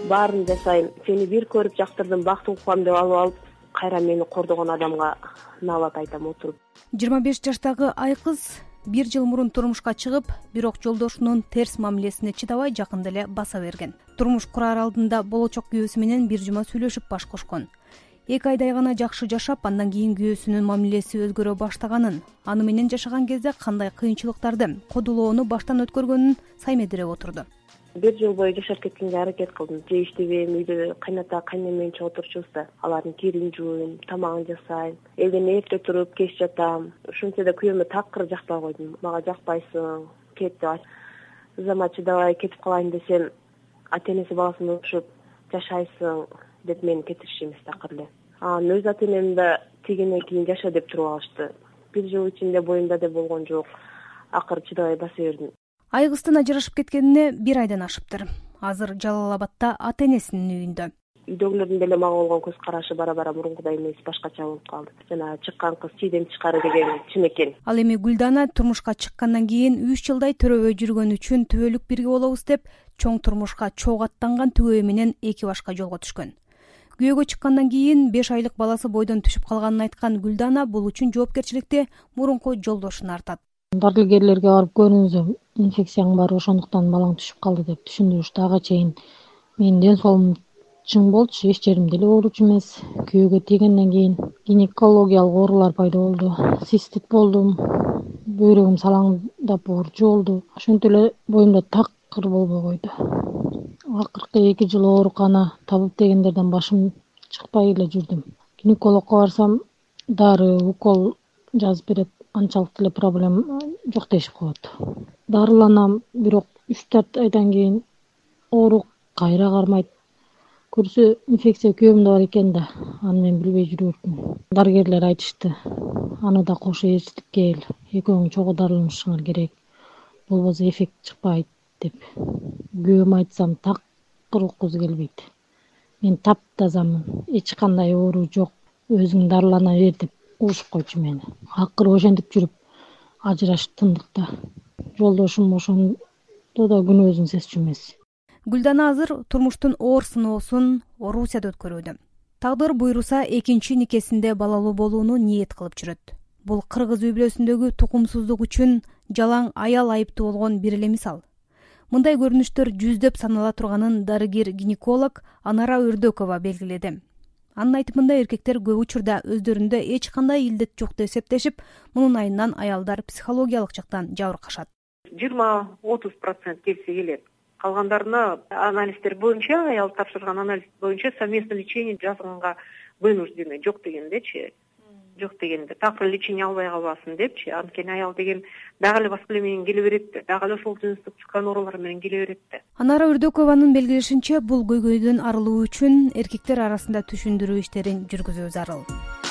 баарын жасайм. Сени бир көрүп жактырдым, бактын кубам деп алып кайра мени кордогон адамга наалат айтам отуруп. 25 жаштагы Айкыз 1 жыл мурун турмушка чыгып, бирок жолдошунун терс мамилесине чыдабай жакында эле баса берген. Турмуш кураар алдында болочок күйөөсү менен бир жума сүйлөшүп баш кошкон. 2 айдай гана жакшы жашап, андан кийин күйөөсүнүн мамилеси өзгөрө баштаганын, аны менен жашаган кезде кандай кыйынчылыктарды, кодулоону баштан өткөргөнүн саймедире отурду. 1 жыл бою жашап кеткенге аракет кылдым. Же иштебейм, үйдө кайната кайнем менен отурчубуз да. Алардын кийимин жууйм, тамагын жасайм. Элден эрте туруп, кеч жатам. Ушинсе да күйөөмө такыр жакпай койдум. Мага жакпайсың, кет деп зама чыдабай кетип калайын десем, ата-энеси баласын урушуп жашайсың деп мени кетиришти эмес такыр эле. Өз ата-энем да тигенден кийин жаша деп туруп алышты. 1 жыл ичинде боюмда деп болгон жок. Акыры чыдабай баса бердим. Айгыздын ажырашып кеткенине 1 айдан ашыптыр. Азыр Жалал Абадта ата-энесинин үйүндө. Үйдөгүлөрдүн деле мага болгон көз карашы бара мурункудай эмес, башкача болуп калды. Жана чыккан кыз чийдем чыкары деген чын экен. Ал эми Гүлдана турмушка чыккандан кийин 3 жылдай төрөбөй жүргөн үчүн түбөлүк бирге болобуз деп чоң турмушка чогуу аттанган түгөйү менен экибашка жолго түшкөн. Күйөөгө чыккандан кийин 5 айлык баласы бойдон түшүп калганын айткан Гүлдана бул үчүн жоопкерчиликти мурунку жолдошуна артат. Дарыгерлерге барып көрүңүз, инфекцияң бар, ошондуктан балаң түшүп калды деп түшүндүрүштү. Ага чейин менин ден соолугум чың болчу, эч жерим деле ооручу эмес. Күйөөгө тийгенден кийин гинекологиялык оорулар пайда болду. Цистит болдум, бөйрөгүм салаңдап ооруучу болду. Ошентип эле боюмда такыр болбой койду. Акыркы 2 жыл оорукана табып дегендерден башым чыкпай эле жүрдүм. Гинекологко барсам, дары, укол жазып берет. Анчалык деле проблема жок дешип коет. Дарыланам, бирок 3-4 айдан кийин оору кайра кармайт. Көрсө инфекция күйөөмдө бар экен да, аны мен билбей жүрүптүм. Дарыгерлер айтышты, аны да кошо ээрчитипке эл, экөөң чогуу дарыланышыңар керек, болбосо эффект чыкпайт деп. Күйөөмө айтсам такыр уккусу келбейт. Мен таптазамын, эч кандай оору жок, өзүң дарылана бер деп урушуп койчу мени. Акыры ошентип жүрүп ажырашып тындык да. Жолдошум ошондо да күнөөсүн сезчү эмес. Гүлдана азыр турмуштун оор сыноосун Орусияда өткөрүүдө. Тагдыр буйруса 2-чи никесинде балалуу болууну ниет кылып жүрөт. Бул кыргыз үй бүлөсүндөгү тукумсуздук үчүн жалаң аял айыптуу болгон бир эле мисал. Мындай көрүнүштөр жүздөп санала турганын дарыгер-гинеколог Анара Өрдөкова белгиледи. Анын айтымында эркектер көп учурда өздөрүндө эч кандай илдет жок деп эсептешип, мунун айынан аялдар психологиялык жактан жабыркашат. 20-30% келсе келет. Калгандарына анализдер боюнча, аял тапшырган анализ боюнча совместное лечение жазганга вынуждены, жок дегендечи. Жок дегенде такыр лечение албай калбасын депчи. Анткени аял деген дагы эле воспаление келе берет да, дагы эле ошол жыныстык чыккан оорулар менен келе берет да. Анара Өрдөкованын белгилешинче, бул көйгөйдөн арылуу үчүн эркектер арасында түшүндүрүү иштерин жүргүзүү зарыл.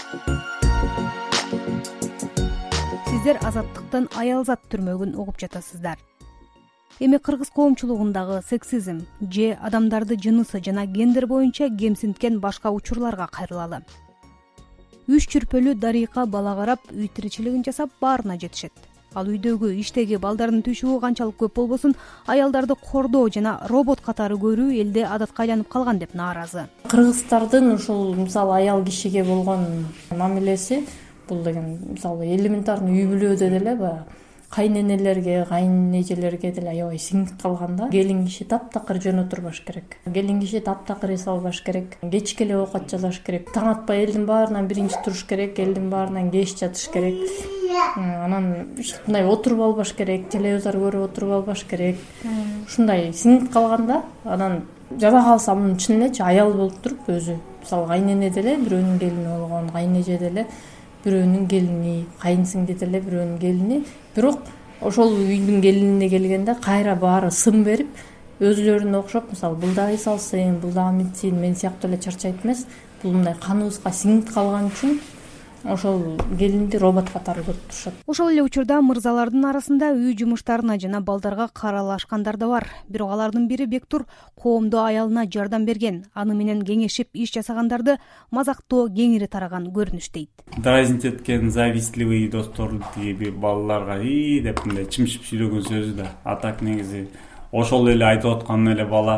Сиздер Азаттыктын аялзат түрмөгүн угуп жатасыздар. Эми кыргыз коомчулугундагы сексизм же адамдарды жынысы жана гендер боюнча кемсинткен башка учурларга кайрылалы. 3 чүрпөлүү Дарыйка бала карап, үй тиричилигин жасап баарына жетишет. Ал үйдөгү иштеги балдардын түшүгү канчалык көп болбосун, аялдарды кордоо жана робот катары көрүү элде адатка айланып калган деп нааразы. Кыргыздардын ушул мисалы аял кишиге болгон мамилеси бул деген мисалы элементарный үй бүлөдө деле кайненелерге, кайнэжелерге деле аябай сиңип калганда, келин киши таптакыр жөн отурбаш керек. Келин киши таптакыр эс албаш керек. Кечке эле оокат жасаш керек. Таң атпай элдин баарынан биринчи туруш керек, элдин баарынан кеч жатыш керек. Анан ушундай отуруп албаш керек, телевизор көрүп отуруп албаш керек. Ушундай сиңип калганда, анан жада калса мунун чын элечи аял болуп туруп өзү, мисалы кайнене деле бирөөнүн келини болгон, кайнэже деле бирөөнүн келини, кайынсиңди деле бирөөнүн келини, бирок ошол үйдүн келинине келгенде кайра баары сын берип, өзүлөрүнө окшоп, мисалы бул дагы эс алсын, бул дагы митсин, мен сыяктуу эле чарчайт эмес, бул мындай каныбызга сиңип калган үчүн ошол келинди робот катары көрүп турушат. Ошол эле учурда мырзалардын арасында үй жумуштарына жана балдарга каралашкандар да бар. Бирок алардын бири Бектур коомдо аялына жардам берген, аны менен кеңешип иш жасагандарды мазактоо кеңири тараган көрүнүш дейт. Дразнить эткен завистливый достор тиги балаларга деп мындай чымшып сүйлөгөн сөзү да. А так негизи ошол эле айтып аткан эле бала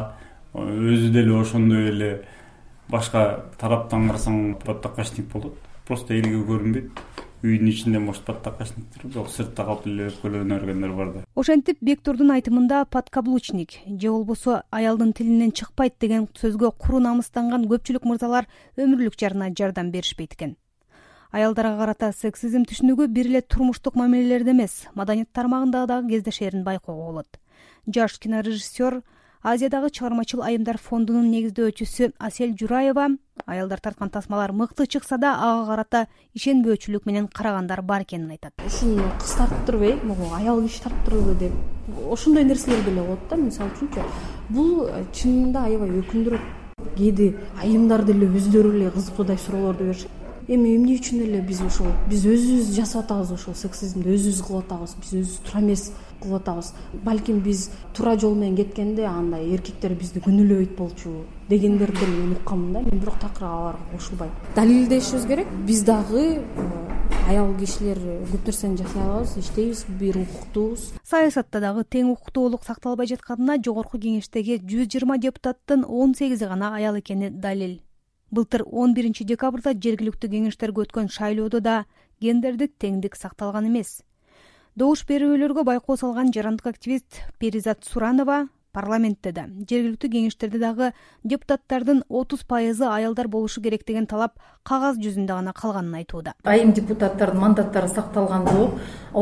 өзү деле ошондой эле башка тараптан карасаң подтакачник болот. Просто элге көрүнбөйт. Үйдүн ичинде может подтакачниктер, бирок сыртта калып эле өпкөлөнө бергендер бар да. Ошентип Бектурдун айтымында подкаблучник же болбосо аялдын тилинен чыкпайт деген сөзгө куру намыстанган көпчүлүк мырзалар өмүрлүк жарына жардам беришпейт экен. Аялдарга карата сексизм түшүнүгү бир эле турмуштук мамилелерде эмес, маданият тармагында дагы кездешерин байкоого болот. Жаш кинорежиссер, Азиядагы чыгармачыл айымдар фондунун негиздөөчүсү Асель Жураева аялдар тарткан тасмалар мыкты чыкса да ага карата ишенбөөчүлүк менен карагандар бар экенин айтат. Ушуну кыз тарттырбай, могу аял киши тарттырбы деп ошондой нерселер деле болот да. Мисалы үчүнчү, бул чынында аябай өкүндүрөт. Кээде айымдар деле өздөрү эле кызыкуудай суроолорду беришет. Эми эмне үчүн эле биз өзүбүз жасап атабыз ошол сексизмди, өзүбүз кылып атабыз, биз өзүбүз туура эмес кылып атабыз. Балким биз туура жол менен кеткенде андай эркектер бизди күнөөлөбөйт болчу дегендерди мен укканмын да. Мен бирок такыр аларга кошулбайм. Далилдешибиз керек. Биз дагы аял кишилер көп нерсени жасай алабыз, иштейбиз, бир укуктуубуз. Саясатта дагы тең укуктуулук сакталбай жатканына Жогорку Кеңештеги 120 депутаттын 18 гана аял экени далил. Былтыр 11 декабрда жергиликтүү кеңештерге өткөн шайлоодо да гендердик теңдик сакталган эмес. Добуш берүүлөргө байкоо салган жарандык активист Перизат Суранова парламентте да, жергиликтүү кеңештерде дагы депутаттардын 30% аялдар болушу керек деген талап кагаз жүзүндө гана калганын айтууда. Айым депутаттардын мандаттары сакталган жок.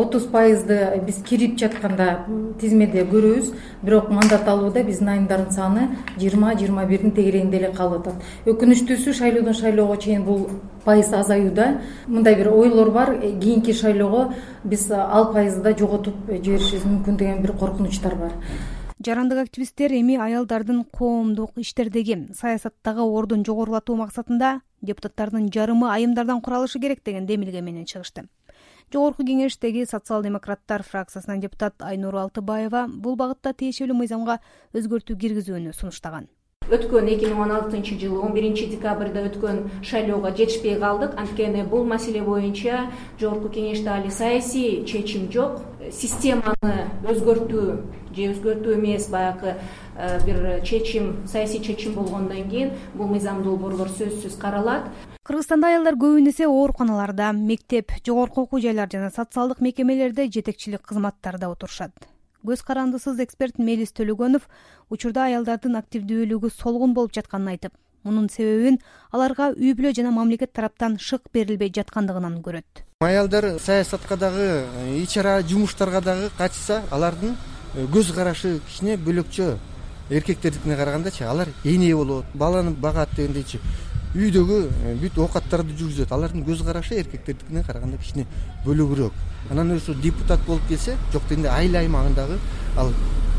30%ды биз кирип жатканда тизмеде көрөбүз, бирок мандат алууда биздин айымдардын саны 20-21 тегерегинде эле калып атат. Өкүнүчтүүсү шайлоодон шайлоого чейин бул пайыз азаюуда. Мындай бир ойлор бар, кийинки шайлоого биз ал пайызды жоготуп жиберишибиз мүмкүн деген бир коркунучтар бар. Жарандык активисттер эми аялдардын коомдук иштердеги, саясаттагы ордун жогорулатуу максатында депутаттардын жарымы айымдардан куралышы керек деген демилге менен чыгышты. Жогорку Кеңештеги социал-демократтар фракциясынан депутат Айнур Алтыбаева бул багытта тиешелүү мыйзамга өзгөртүү киргизүүнү сунуштаган. Өткөн 2016 жылы 11 декабрда өткөн шайлоого жетишпей калдык. Анткени бул маселе боюнча Жогорку Кеңеште али саясий чечим жок. Системаны өзгөртүү же өзгөртүү эмес, баягы бир чечим, саясий чечим болгондон кийин бул мыйзам долбоорлор сөзсүз каралат. Кыргызстанда аялдар көбүн эсе ооруканаларда, мектеп, жогорку окуу жайлар жана социалдык мекемелерде жетекчилик кызматтарда отурушат. Көз карандысыз эксперт Мелис Төлөгөнов учурда аялдардын активдүүлүгү солгун болуп жатканын айтып, мунун себебин аларга үй бүлө жана мамлекет тараптан шык берилбей жаткандыгынан көрөт. Аялдар саясатка дагы, ич ара жумуштарга дагы катышса, алардын көз карашы кичине бөлөкчө. Эркектердикине карагандачы, алар эне болот, баланы багат дегендейчи. Үйдөгү бүт оокаттарды жүргүзөт. Алардын көз карашы эркектердикине караганда кичине бөлөгүрөөк. Анан өзү депутат болуп келсе, жок дегенде айыл аймагындагы ал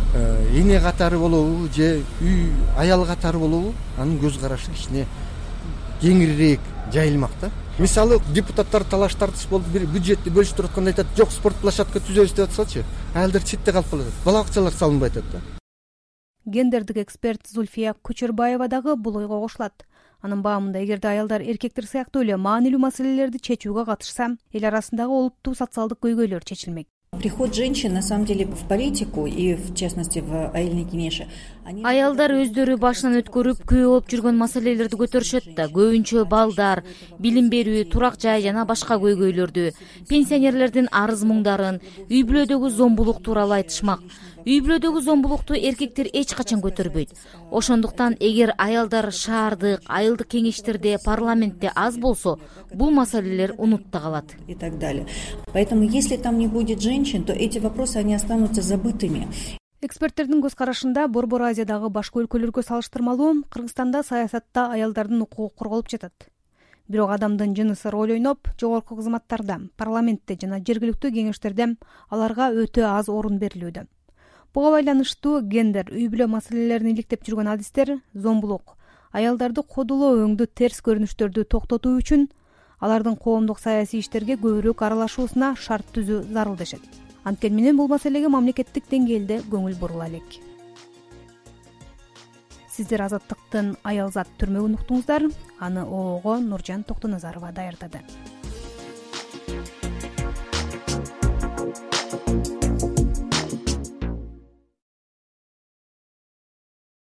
эне катары болобу же үй аял катары болобу, анын көз карашы кичине кеңирээк жайылмак да. Мисалы депутаттар талаш тартыш болуп бир бюджетти бөлүштүрүп атканда айтат, жок спорт площадка түзөбүз деп атсачы, аялдар четте калып калат. Бала бакчалар салынбай атат да. Гендердик эксперт Зульфия Кучурбаева дагы бул ойго кошулат. Анын баамында эгерде аялдар эркектер сыяктуу эле маанилүү маселелерди чечүүгө катышса, эл арасындагы олуттуу социалдык көйгөйлөр чечилмек. Приход женщин на самом деле в политику и в частности в айылный кеңеш. Аялдар өздөрү башынан өткөрүп күбө болуп жүргөн маселелерди көтөрүшөт да, көбүнчө балдар, билим берүү, турак жай жана башка көйгөйлөрдү, пенсионерлердин арыз муңдарын, үй бүлөдөгү зомбулук тууралуу айтышмак. Үй бүлөдөгү зомбулукту эркектер эч качан көтөрбөйт. Ошондуктан эгер аялдар шаардык, айылдык кеңештерде, парламентте аз болсо, бул маселелер унутта калат. И так далее. Поэтому если там не будет женщин, то эти вопросы они останутся забытыми. Эксперттердин көз карашында Борбор Азиядагы башка өлкөлөргө салыштырмалуу Кыргызстанда саясатта аялдардын укугу корголуп жатат. Бирок адамдын жынысы роль ойноп, жогорку кызматтарда, парламентте жана жергиликтүү кеңештерде аларга өтө аз орун берилүүдө. Буга байланыштуу гендер, үй бүлө маселелерин иликтеп жүргөн адистер зомбулук, аялдарды кодулоо өңдү терс көрүнүштөрдү токтотуу үчүн алардын коомдук саясий иштерге көбүрөөк аралашуусуна шарт түзүү зарыл дешет. Анткени менен бул маселеге мамлекеттик деңгээлде көңүл бурула элек. Сиздер Азаттыктын Аялзат түрмөгүн уктуңуздар. Аны ОООго Нуржан Токтоназарова даярдады.